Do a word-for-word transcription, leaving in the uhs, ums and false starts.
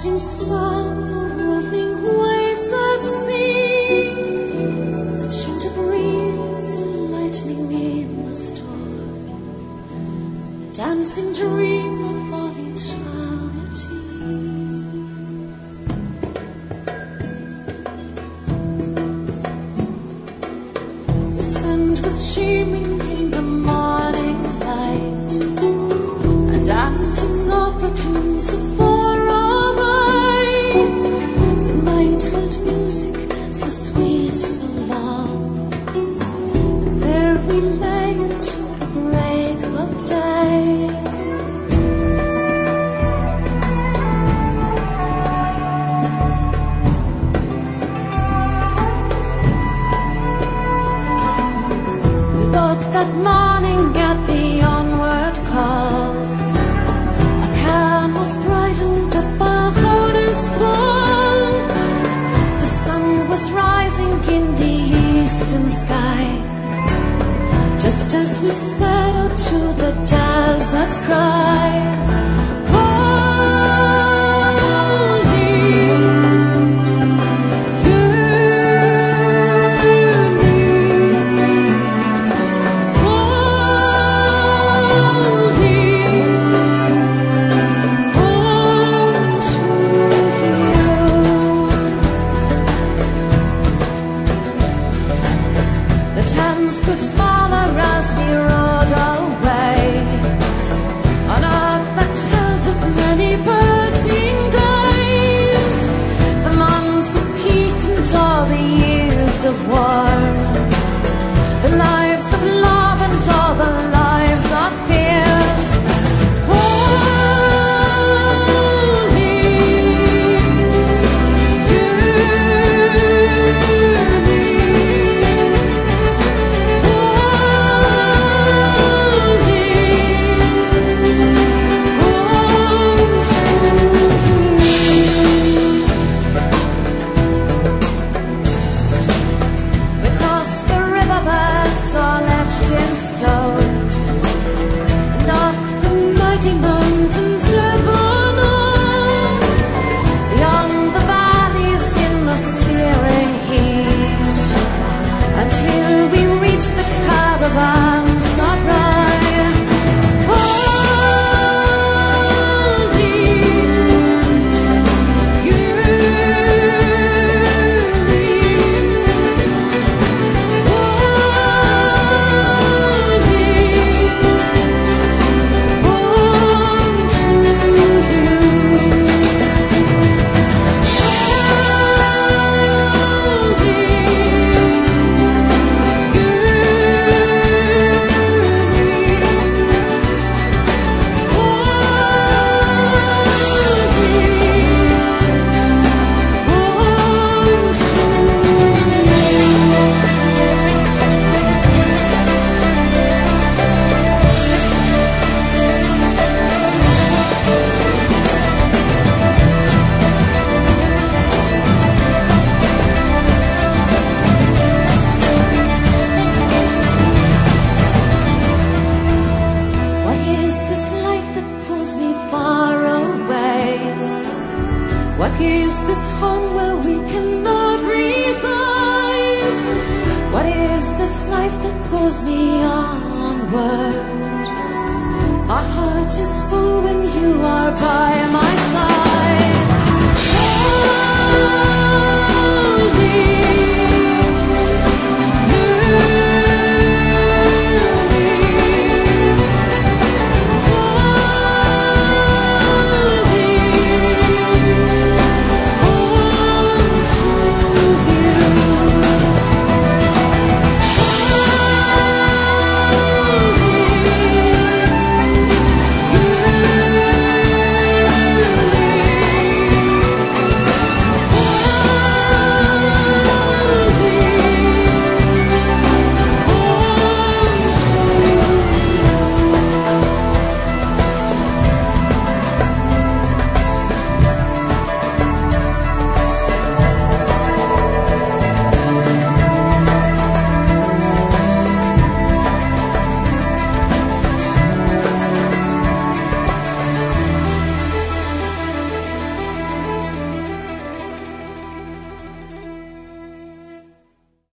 wafting sun or ruffling waves at sea, the gentle breeze, the lightning in the storm, a dancing dream of all eternity. The sun was shimmering in the morning light, and dancing over tunes so far away. The night held music so sweet, so long, and there we lay until the break of day. That morning at the onward call, a camel's brightened up our hour's fall. The sun was rising in the eastern sky, just as we set out to the desert's cry. The smaller as we rode away on a that tells of many passing days, the months of peace and all the years of war, the lives of love and all the lives of fears. What is this home where we cannot reside? What is this life that pulls me onward? My heart is full when you are by my side.